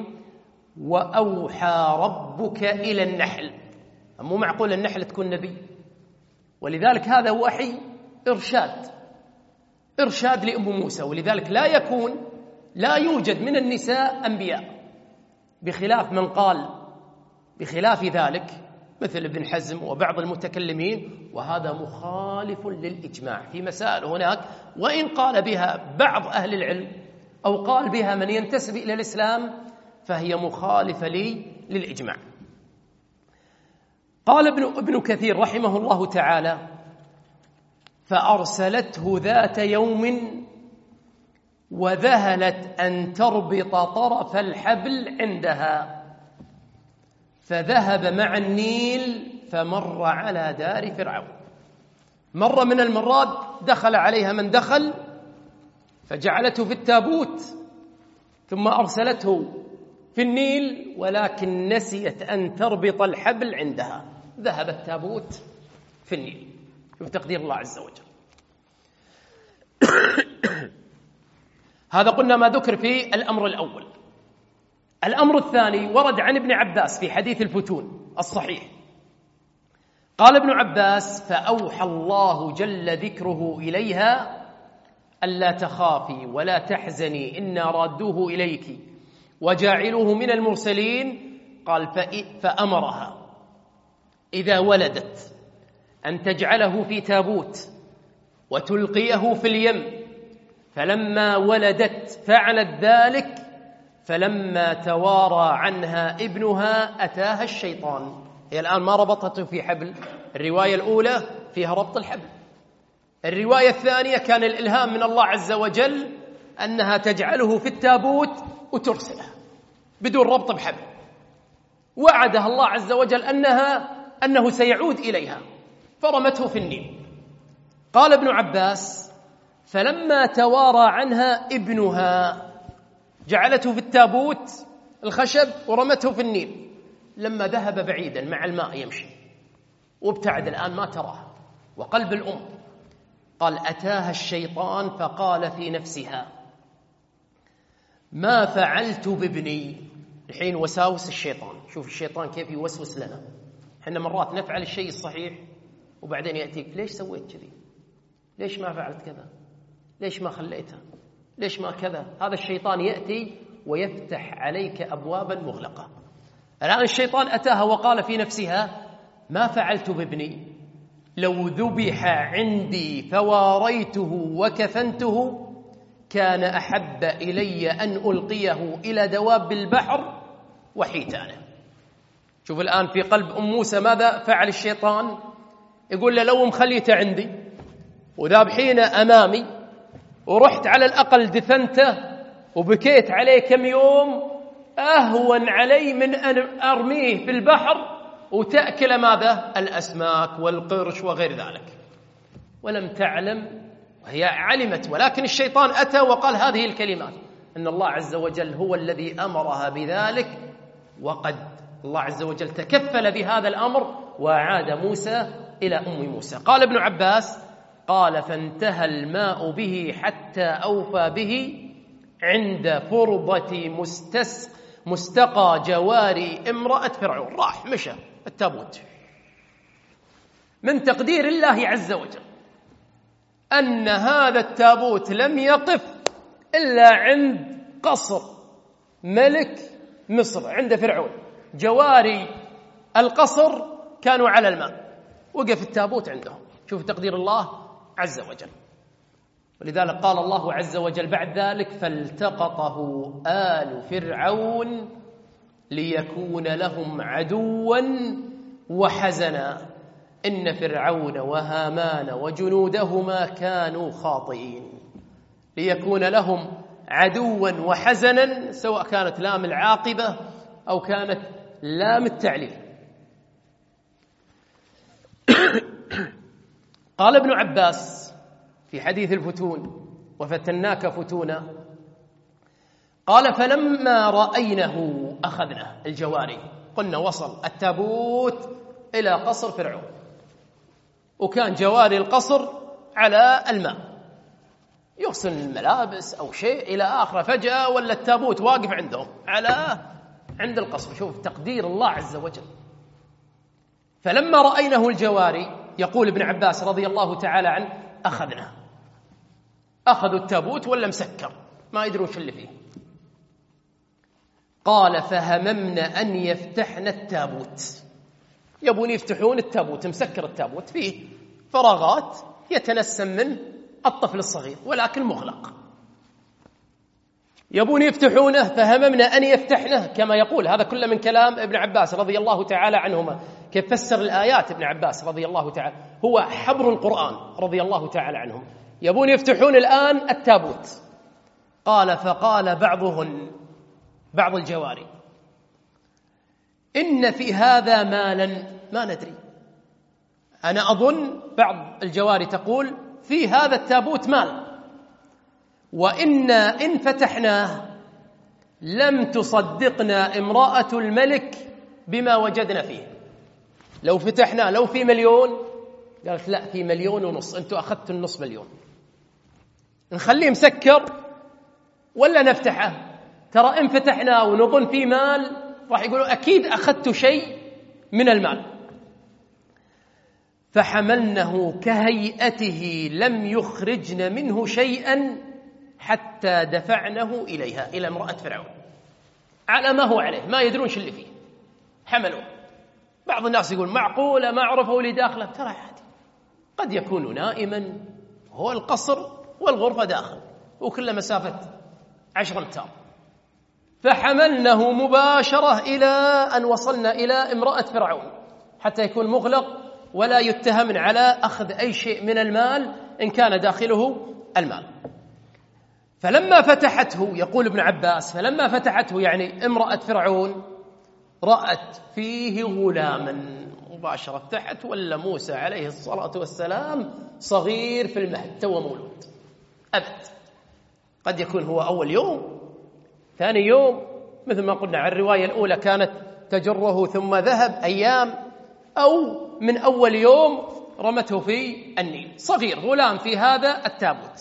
S1: وأوحى ربك إلى النحل. مو معقول النحل تكون نبي، ولذلك هذا وحي إرشاد، إرشاد لأم موسى. ولذلك لا يكون لا يوجد من النساء أنبياء، بخلاف من قال بخلاف ذلك مثل ابن حزم وبعض المتكلمين، وهذا مخالف للإجماع في مسائل هناك، وإن قال بها بعض أهل العلم أو قال بها من ينتسب إلى الإسلام فهي مخالفة لي للإجماع. قال ابن, ابن كثير رحمه الله تعالى: فأرسلته ذات يوم وذهلت أن تربط طرف الحبل عندها، فذهب مع النيل فمر على دار فرعون. مرة من المرات دخل عليها من دخل فجعلته في التابوت، ثم أرسلته في النيل، ولكن نسيت أن تربط الحبل عندها، ذهب التابوت في النيل. شوف تقدير الله عز وجل. هذا قلنا ما ذكر في الأمر الأول. الأمر الثاني ورد عن ابن عباس في حديث الفتون الصحيح. قال ابن عباس: فأوحى الله جل ذكره إليها ألا تخافي ولا تحزني إنا رادوه إليك وجاعلوه من المرسلين. قال: فأمرها إذا ولدت أن تجعله في تابوت وتلقيه في اليم، فلما ولدت فعلت ذلك، فلما توارى عنها ابنها أتاها الشيطان. هي الآن ما ربطته في حبل، الرواية الأولى فيها ربط الحبل، الرواية الثانية كان الإلهام من الله عز وجل أنها تجعله في التابوت وترسله بدون ربط بحبل، وعدها الله عز وجل أنها أنه سيعود إليها، فرمته في النيل. قال ابن عباس: فلما توارى عنها ابنها جعلته في التابوت الخشب ورمته في النيل، لما ذهب بعيدا مع الماء يمشي وابتعد الآن ما تراه وقلب الأم، قال: أتاها الشيطان فقال في نفسها: ما فعلت بابني. الحين وساوس الشيطان، شوف الشيطان كيف يوسوس لنا. احنا مرات نفعل الشيء الصحيح وبعدين يأتيك: ليش سويت كذي؟ ليش ما فعلت كذا؟ ليش ما خليتها؟ ليش ما كذا؟ هذا الشيطان يأتي ويفتح عليك أبوابا مغلقة. الآن الشيطان أتاها وقال في نفسها: ما فعلت بابني؟ لو ذبح عندي فواريته وكفنته كان أحب إلي أن ألقيه إلى دواب البحر وحيتانه. شوف الآن في قلب أم موسى ماذا فعل الشيطان؟ يقول له لو مخليته عندي وذابحينه أمامي ورحت على الأقل دفنته وبكيت عليه كم يوم أهون علي من أن أرميه في البحر وتأكل ماذا؟ الأسماك والقرش وغير ذلك. ولم تعلم وهي علمت، ولكن الشيطان أتى وقال هذه الكلمات أن الله عز وجل هو الذي أمرها بذلك، وقد الله عز وجل تكفل بهذا الأمر وعاد موسى إلى أم موسى. قال ابن عباس قال فانتهى الماء به حتى أوفى به عند فرضة مستس مستقى جواري امرأة فرعون. راح مشى التابوت. من تقدير الله عز وجل أن هذا التابوت لم يقف إلا عند قصر ملك مصر عند فرعون. جواري القصر كانوا على الماء، وقف التابوت عندهم. شوف تقدير الله عز وجل. ولذلك قال الله عز وجل بعد ذلك فالتقطه آل فرعون ليكون لهم عدوا وحزنا إن فرعون وهامان وجنودهما كانوا خاطئين. ليكون لهم عدوا وحزنا، سواء كانت لام العاقبة أو كانت لام التعليل. قال ابن عباس في حديث الفتون وفتناك فتونا قال فلما رأينه أخذنا الجواري. قلنا وصل التابوت إلى قصر فرعون، وكان جواري القصر على الماء يغسل الملابس أو شيء إلى آخره، فجأة ولا التابوت واقف عندهم على عند القصر. شوف تقدير الله عز وجل. فلما رأينه الجواري يقول ابن عباس رضي الله تعالى عنه أخذنا، أخذوا التابوت ولا مسكر ما يدرون شو اللي فيه. قال فهممنا أن يفتحنا التابوت، يبون يفتحون التابوت، مسكر التابوت فيه فراغات يتنسم من الطفل الصغير ولكن مغلق، يبون يفتحونه. فهممنا أن يفتحنه كما يقول هذا كله من كلام ابن عباس رضي الله تعالى عنهما. كيف فسر الآيات ابن عباس رضي الله تعالى، هو حبر القرآن رضي الله تعالى عنهم. يبون يفتحون الآن التابوت. قال فقال بعضهن بعض الجواري إن في هذا مالا ما ندري. أنا أظن بعض الجواري تقول في هذا التابوت مال، وإنا إن فتحناه لم تصدقنا امرأة الملك بما وجدنا فيه. لو فتحناه لو في مليون، قالت لا في مليون ونص، أنتوا أخذتوا النص مليون، نخليه مسكر ولا نفتحه؟ ترى إن فتحناه ونظن فيه مال راح يقولوا أكيد أخذتوا شيء من المال. فحملنه كهيئته لم يخرجن منه شيئا حتى دفعنه إليها، إلى امرأة فرعون، على ما هو عليه، ما يدرون شو اللي فيه، حملوه. بعض الناس يقول معقولة ما عرفوا اللي داخله، ترى عادي، قد يكون نائما، هو القصر والغرفة داخل وكل مسافة عشر أمتار. فحملنه مباشرة إلى أن وصلنا إلى امرأة فرعون حتى يكون مغلق ولا يتهم على أخذ أي شيء من المال إن كان داخله المال. فلما فتحته، يقول ابن عباس فلما فتحته يعني امرأة فرعون، رأت فيه غلاما مباشرة، فتحت ولا موسى عليه الصلاة والسلام صغير في المهد تو مولود أبد. قد يكون هو أول يوم، ثاني يوم، مثل ما قلنا عن الرواية الأولى كانت تجره ثم ذهب أيام، أو من أول يوم رمته في النيل، صغير غلام في هذا التابوت.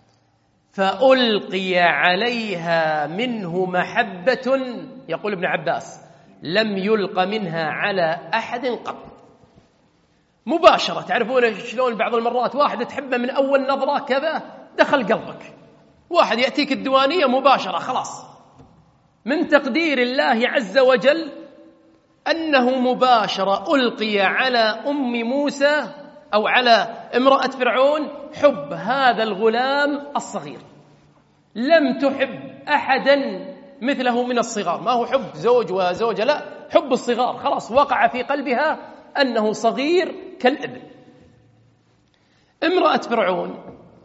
S1: فألقي عليها منه محبة، يقول ابن عباس لم يلق منها على أحد قط. مباشرة، تعرفون شلون بعض المرات واحد تحبه من أول نظرة كذا دخل قلبك، واحد يأتيك الديوانية مباشرة خلاص. من تقدير الله عز وجل أنه مباشرة ألقي على أم موسى أو على امرأة فرعون حب هذا الغلام الصغير. لم تحب أحدا مثله من الصغار، ما هو حب زوج وزوجة، لا، حب الصغار، خلاص وقع في قلبها أنه صغير كالابن. امرأة فرعون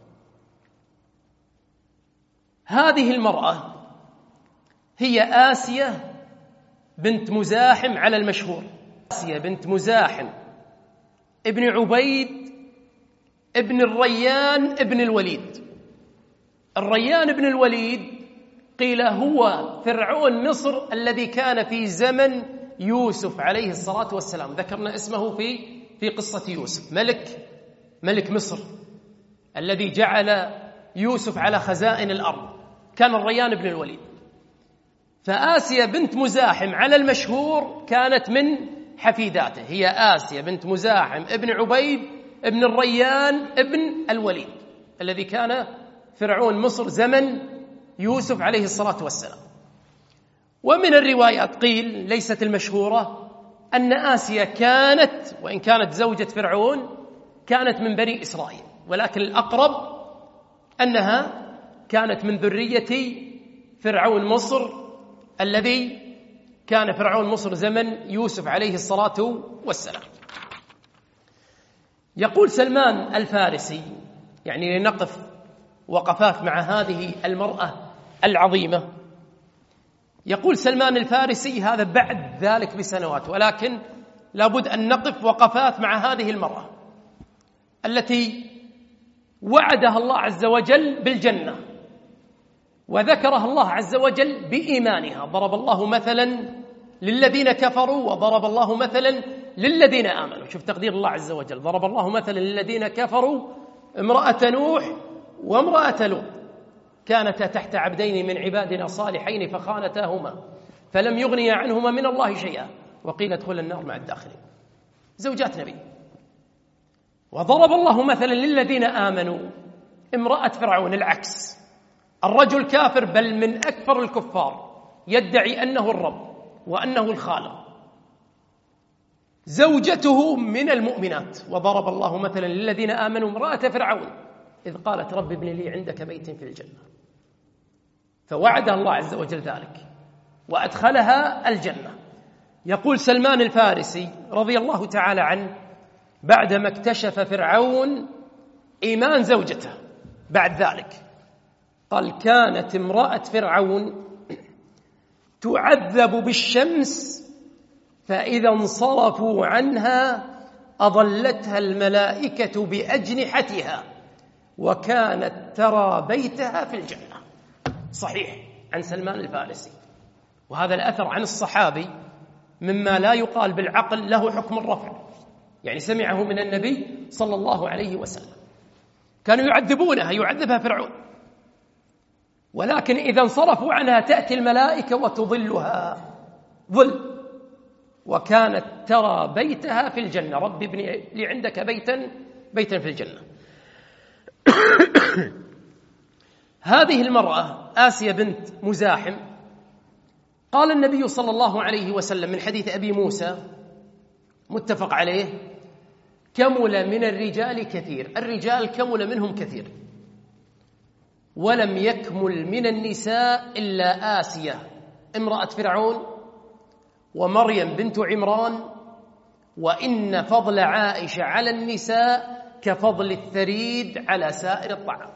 S1: هذه المرأة هي آسية بنت مزاحم على المشهور، آسية بنت مزاحم ابن عبيد ابن الريان ابن الوليد. الريان ابن الوليد قيل هو فرعون مصر الذي كان في زمن يوسف عليه الصلاة والسلام، ذكرنا اسمه في في قصة يوسف، ملك ملك مصر الذي جعل يوسف على خزائن الأرض، كان الريان بن الوليد. فآسيا بنت مزاحم على المشهور كانت من حفيداته، هي آسيا بنت مزاحم ابن عبيد ابن الريان ابن الوليد الذي كان فرعون مصر زمن يوسف عليه الصلاة والسلام. ومن الروايات قيل ليست المشهورة أن آسيا كانت، وإن كانت زوجة فرعون، كانت من بني إسرائيل، ولكن الأقرب أنها كانت من ذرية فرعون مصر الذي كان فرعون مصر زمن يوسف عليه الصلاة والسلام. يقول سلمان الفارسي، يعني لنقف وقفات مع هذه المرأة العظيمة، يقول سلمان الفارسي هذا بعد ذلك بسنوات، ولكن لابد أن نقف وقفات مع هذه المرأة التي وعدها الله عز وجل بالجنة وذكرها الله عز وجل بإيمانها. ضرب الله مثلا للذين كفروا وضرب الله مثلا للذين آمنوا. شوف تقدير الله عز وجل، ضرب الله مثلا للذين كفروا امرأة نوح وامرأة لوط كانتا تحت عبدين من عبادنا صالحين فخانتاهما فلم يغنيا عنهما من الله شيئا وقيل ادخلا النار مع الداخلين، زوجات نبي. وضرب الله مثلا للذين آمنوا امرأة فرعون، العكس، الرجل كافر بل من أكثر الكفار يدعي أنه الرب وأنه الخالق، زوجته من المؤمنات. وضرب الله مثلا للذين آمنوا امرأة فرعون إذ قالت رب ابن لي عندك بيت في الجنة، فوعد الله عز وجل ذلك وأدخلها الجنة. يقول سلمان الفارسي رضي الله تعالى عنه بعدما اكتشف فرعون إيمان زوجته بعد ذلك، قال كانت امرأة فرعون تعذب بالشمس فإذا انصرفوا عنها أظلتها الملائكة بأجنحتها وكانت ترى بيتها في الجنة. صحيح عن سلمان الفارسي، وهذا الأثر عن الصحابي مما لا يقال بالعقل له حكم الرفع، يعني سمعه من النبي صلى الله عليه وسلم. كانوا يعذبونها، يعذبها فرعون، ولكن إذا انصرفوا عنها تأتي الملائكة وتظلها ظل، وكانت ترى بيتها في الجنة، رب ابن لي عندك بيتا بيتا في الجنة. هذه المرأة آسيا بنت مزاحم، قال النبي صلى الله عليه وسلم من حديث أبي موسى متفق عليه: كمل من الرجال كثير، الرجال كمل منهم كثير، ولم يكمل من النساء إلا آسيا امرأة فرعون ومريم بنت عمران، وإن فضل عائشة على النساء كفضل الثريد على سائر الطعام.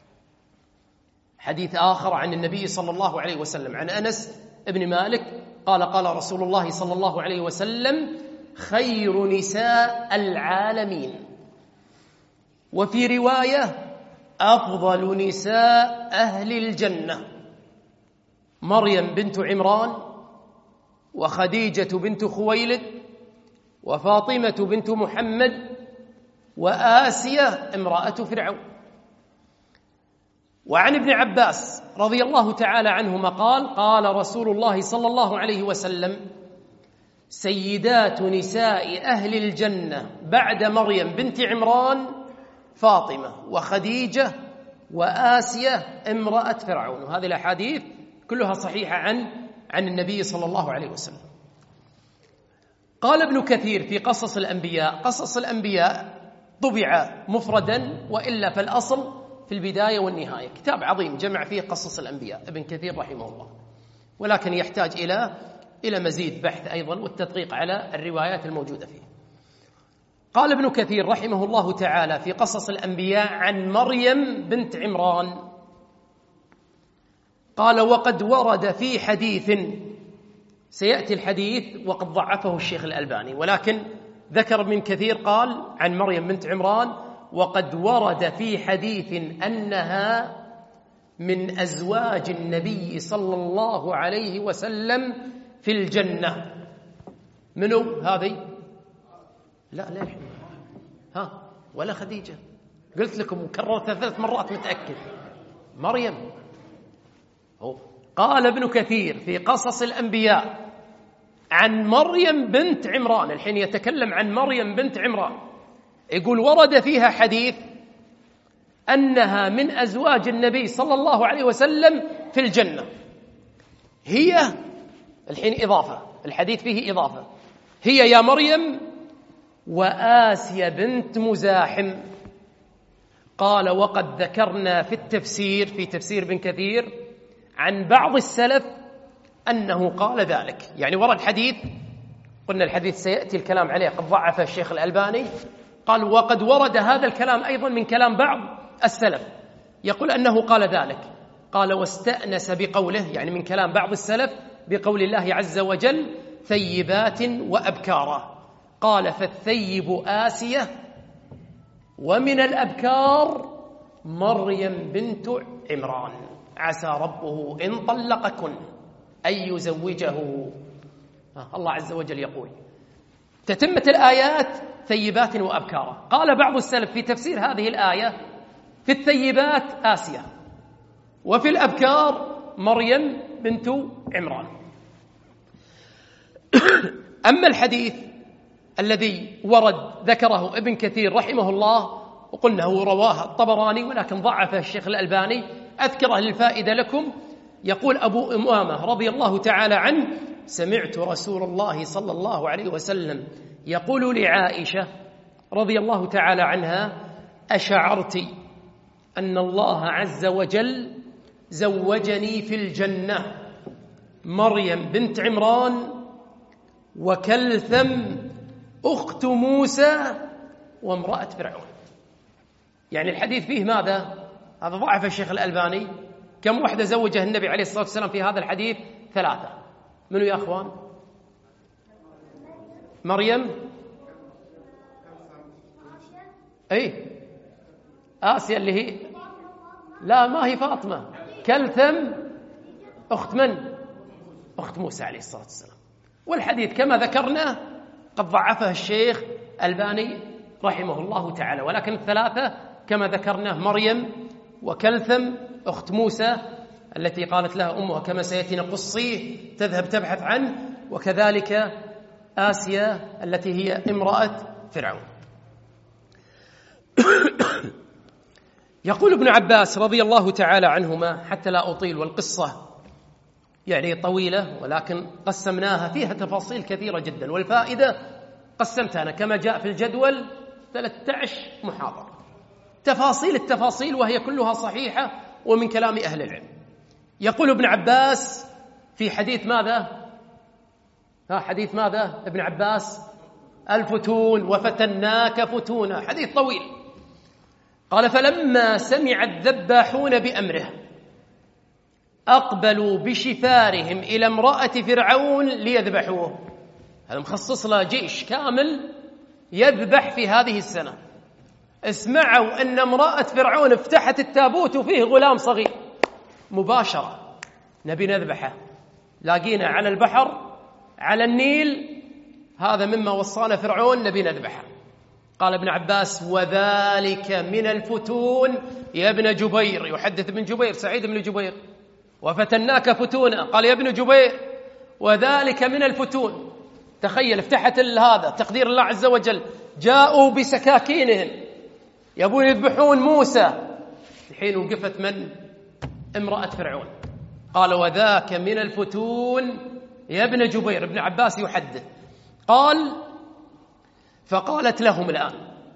S1: حديث آخر عن النبي صلى الله عليه وسلم عن أنس ابن مالك قال قال رسول الله صلى الله عليه وسلم: خير نساء العالمين. وفي رواية: أفضل نساء أهل الجنة مريم بنت عمران وخديجة بنت خويلد وفاطمة بنت محمد وآسيا امرأة فرعون. وعن ابن عباس رضي الله تعالى عنهما قال قال رسول الله صلى الله عليه وسلم: سيدات نساء أهل الجنة بعد مريم بنت عمران فاطمة وخديجة وآسيا امرأة فرعون. وهذه الأحاديث كلها صحيحة عن عن النبي صلى الله عليه وسلم. قال ابن كثير في قصص الأنبياء: قصص الأنبياء طبع مفردا، وإلا فالأصل في البداية والنهاية، كتاب عظيم جمع فيه قصص الأنبياء ابن كثير رحمه الله، ولكن يحتاج إلى إلى مزيد بحث أيضا والتدقيق على الروايات الموجودة فيه. قال ابن كثير رحمه الله تعالى في قصص الأنبياء عن مريم بنت عمران، قال: وقد ورد في حديث، سيأتي الحديث وقد ضعفه الشيخ الألباني، ولكن ذكر ابن كثير قال عن مريم بنت عمران: وقد ورد في حديث أنها من أزواج النبي صلى الله عليه وسلم في الجنة. منو هذه؟ لا لا ها ولا خديجة، قلت لكم وكررتها ثلاث مرات متأكد، مريم. هو قال ابن كثير في قصص الأنبياء عن مريم بنت عمران، الحين يتكلم عن مريم بنت عمران، يقول: ورد فيها حديث أنها من أزواج النبي صلى الله عليه وسلم في الجنة. هي، الحين إضافة، الحديث فيه إضافة، هي يا مريم وآسيا بنت مزاحم. قال: وقد ذكرنا في التفسير، في تفسير ابن كثير، عن بعض السلف أنه قال ذلك. يعني ورد حديث، قلنا الحديث سيأتي الكلام عليه، قد ضعف الشيخ الألباني، قال: وقد ورد هذا الكلام أيضا من كلام بعض السلف، يقول أنه قال ذلك. قال: واستأنس بقوله، يعني من كلام بعض السلف، بقول الله عز وجل: ثيبات وأبكارا. قال: فالثيب آسية، ومن الأبكار مريم بنت عمران، عسى ربه إن طلقكن أن يزوجه. الله عز وجل يقول تتمة الآيات: ثيبات وأبكارا. قال بعض السلف في تفسير هذه الآية: في الثيبات آسيا، وفي الأبكار مريم بنت عمران. أما الحديث الذي ورد ذكره ابن كثير رحمه الله، وقلنا هو رواه الطبراني ولكن ضعفه الشيخ الألباني، أذكره للفائدة لكم. يقول أبو أمامة رضي الله تعالى عنه: سمعت رسول الله صلى الله عليه وسلم يقول لعائشة رضي الله تعالى عنها: أشعرت أن الله عز وجل زوجني في الجنة مريم بنت عمران وكلثم أخت موسى وامرأة فرعون. يعني الحديث فيه ماذا؟ هذا ضعف الشيخ الألباني. كم وحدة زوجها النبي عليه الصلاة والسلام في هذا الحديث؟ ثلاثة. منو يا أخوان؟ مريم، أي آسيا اللي هي، لا ما هي فاطمة، كلثم أخت من؟ أخت موسى عليه الصلاة والسلام. والحديث كما ذكرنا قد ضعفه الشيخ الألباني رحمه الله تعالى، ولكن الثلاثة كما ذكرنا: مريم وكلثم أخت موسى التي قالت لها أمها كما سيأتي نقصيه تذهب تبحث عنه، وكذلك آسيا التي هي امرأة فرعون. يقول ابن عباس رضي الله تعالى عنهما، حتى لا أطيل والقصة يعني طويلة ولكن قسمناها فيها تفاصيل كثيرة جدا، والفائدة قسمتها أنا كما جاء في الجدول ثلاثة عشر محاضرة، تفاصيل التفاصيل وهي كلها صحيحة ومن كلام أهل العلم. يقول ابن عباس في حديث ماذا؟ ها حديث ماذا ابن عباس؟ الفتون، وفتناك فتونا، حديث طويل. قال: فلما سمع الذباحون بأمره أقبلوا بشفارهم إلى امرأة فرعون ليذبحوه. هذا مخصص له جيش كامل يذبح في هذه السنة. اسمعوا أن امرأة فرعون افتحت التابوت وفيه غلام صغير، مباشرة نبي نذبحه، لاقينا على البحر على النيل، هذا مما وصانا فرعون نبي نذبحه. قال ابن عباس: وذلك من الفتون يا ابن جبير، يحدث ابن جبير سعيد بن جبير: وفتناك فتونا. قال يا ابن جبير: وذلك من الفتون. تخيل افتحت هذا تقدير الله عز وجل، جاءوا بسكاكينهم يبون يذبحون موسى، الحين وقفت من؟ امرأة فرعون. قال: وذاك من الفتون يا ابن جبير. ابن عباس يحدث: قال: فقالت لهم الآن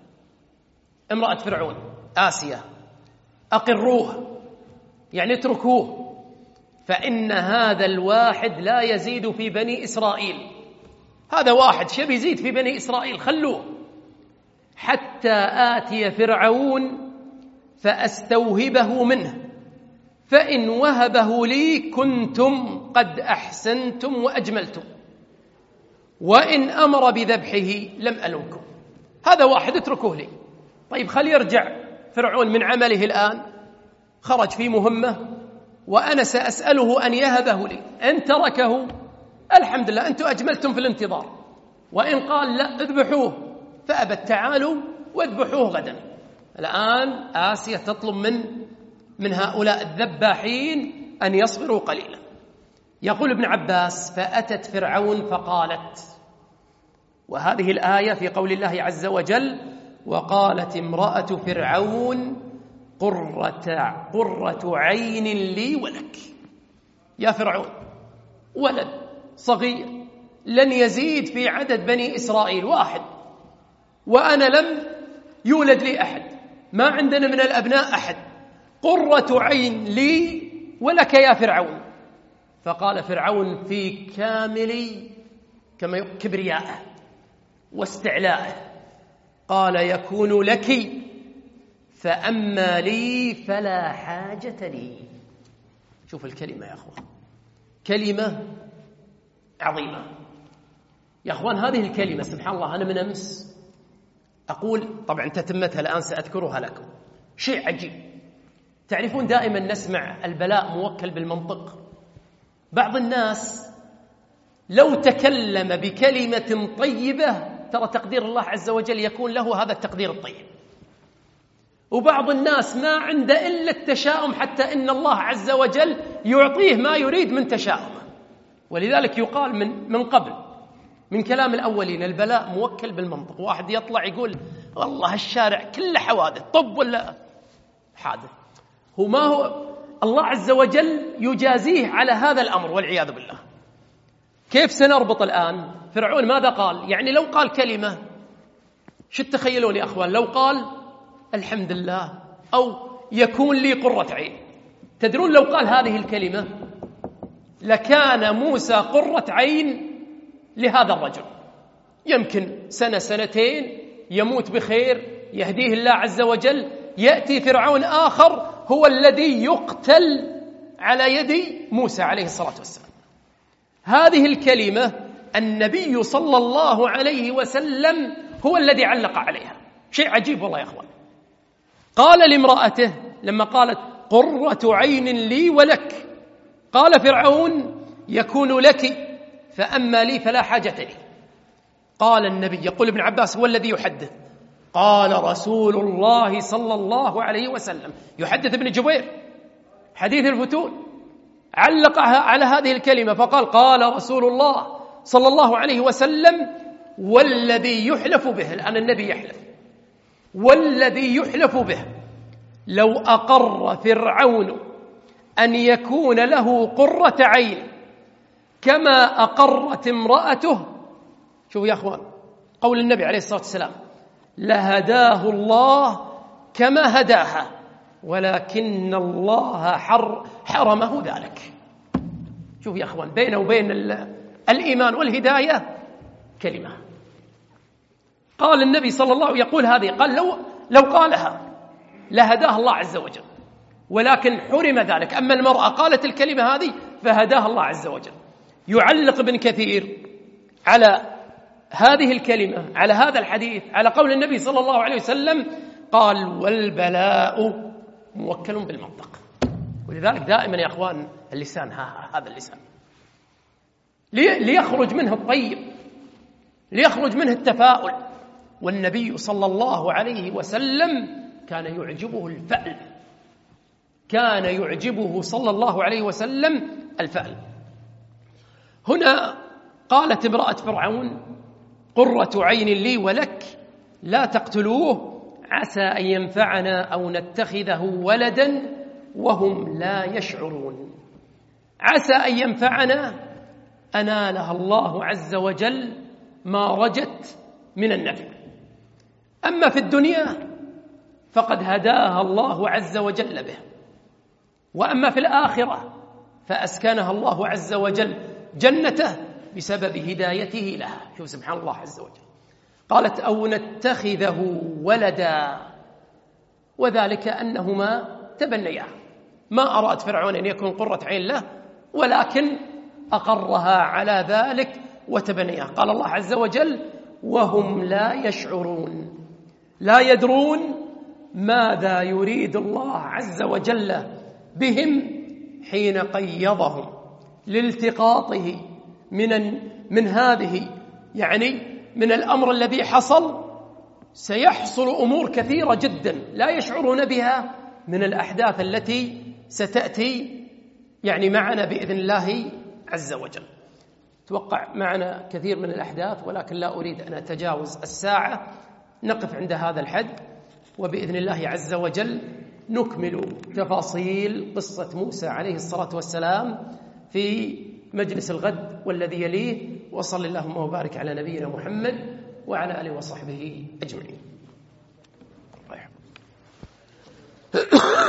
S1: امرأة فرعون آسيا: أقروه، يعني اتركوه، فإن هذا الواحد لا يزيد في بني إسرائيل. هذا واحد شب يزيد في بني إسرائيل، خلوه حتى آتي فرعون فأستوهبه منه، فإن وهبه لي كنتم قد أحسنتم وأجملتم، وإن أمر بذبحه لم ألمكم. هذا واحد اتركوه لي. طيب خلي يرجع فرعون من عمله الآن، خرج في مهمة وأنا سأسأله أن يهبه لي. إن تركه الحمد لله، أنتم أجملتم في الانتظار، وإن قال لا اذبحوه فأبت، تعالوا واذبحوه غدا. الآن آسيا تطلب من من هؤلاء الذباحين أن يصبروا قليلا. يقول ابن عباس: فأتت فرعون فقالت، وهذه الآية في قول الله عز وجل: وقالت امرأة فرعون قرة, قرة عين لي ولك. يا فرعون، ولد صغير لن يزيد في عدد بني إسرائيل، واحد، وأنا لم يولد لي أحد، ما عندنا من الأبناء أحد، قرة عين لي ولك يا فرعون. فقال فرعون في كامل كبريائه واستعلائه، قال: يكون لك، فأما لي فلا حاجة لي. شوف الكلمة يا أخوان، كلمة عظيمة يا أخوان. هذه الكلمة سبحان الله، أنا من أمس أقول، طبعا تتمتها الآن سأذكرها لكم، شيء عجيب. تعرفون دائما نسمع البلاء موكل بالمنطق. بعض الناس لو تكلم بكلمة طيبة ترى تقدير الله عز وجل يكون له هذا التقدير الطيب، وبعض الناس ما عنده إلا التشاؤم حتى إن الله عز وجل يعطيه ما يريد من تشاؤمه. ولذلك يقال من من قبل من كلام الأولين: البلاء موكل بالمنطق. واحد يطلع يقول: والله الشارع كله حوادث، طب ولا حادث، هو ما هو الله عز وجل يجازيه على هذا الأمر والعياذ بالله. كيف سنربط الآن؟ فرعون ماذا قال؟ يعني لو قال كلمة، شو تخيلون يا أخوان؟ لو قال الحمد لله أو يكون لي قرة عين، تدرون لو قال هذه الكلمة لكان موسى قرة عين لهذا الرجل. يمكن سنة سنتين يموت بخير، يهديه الله عز وجل، يأتي فرعون آخر هو الذي يقتل على يد موسى عليه الصلاة والسلام. هذه الكلمة النبي صلى الله عليه وسلم هو الذي علق عليها. شيء عجيب والله يا أخوان. قال لامرأته لما قالت قرة عين لي ولك، قال فرعون: يكون لك، فأما لي فلا حاجة لي. قال النبي، يقول ابن عباس هو الذي يحدث، قال رسول الله صلى الله عليه وسلم، يحدث ابن جبير حديث الفتون، علق على هذه الكلمة فقال: قال رسول الله صلى الله عليه وسلم: والذي يحلف به، الآن النبي يحلف، والذي يحلف به لو أقر فرعون أن يكون له قرة عين كما أقرت امرأته، شوفوا يا أخوان قول النبي عليه الصلاة والسلام: لهداه الله كما هداها ولكن الله حر حرمه ذلك. شوف يا أخوان، بينه وبين الإيمان والهداية كلمة. قال النبي صلى الله عليه وسلم يقول هذه، قال لو, لو قالها لهداه الله عز وجل ولكن حرم ذلك. أما المرأة قالت الكلمة هذه فهداها الله عز وجل. يعلق ابن كثير على هذه الكلمة، على هذا الحديث، على قول النبي صلى الله عليه وسلم، قال: والبلاء موكل بالمنطق. ولذلك دائما يا أخوان اللسان، ها هذا اللسان ليخرج منه الطيب، ليخرج منه التفاؤل. والنبي صلى الله عليه وسلم كان يعجبه الفأل، كان يعجبه صلى الله عليه وسلم الفأل. هنا قالت امرأة فرعون: قرة عين لي ولك لا تقتلوه عسى أن ينفعنا أو نتخذه ولدا وهم لا يشعرون. عسى أن ينفعنا أنالها الله عز وجل ما رجت من النفع. أما في الدنيا فقد هداها الله عز وجل به، وأما في الآخرة فأسكنها الله عز وجل جنته بسبب هدايته لها. شوف سبحان الله عز وجل. قالت أو نتخذه ولدا، وذلك أنهما تبنيا، ما أراد فرعون أن يكون قرة عين له، ولكن أقرها على ذلك وتبنيا. قال الله عز وجل وهم لا يشعرون، لا يدرون ماذا يريد الله عز وجل بهم حين قيضهم لالتقاطه من من هذه يعني من الأمر الذي حصل. سيحصل أمور كثيرة جدا لا يشعرون بها من الأحداث التي ستأتي يعني معنا بإذن الله عز وجل. توقع معنا كثير من الأحداث، ولكن لا أريد أن أتجاوز الساعة. نقف عند هذا الحد، وبإذن الله عز وجل نكمل تفاصيل قصة موسى عليه الصلاة والسلام في مجلس الغد والذي يليه. وصل اللهم وبارك على نبينا محمد وعلى آله وصحبه أجمعين.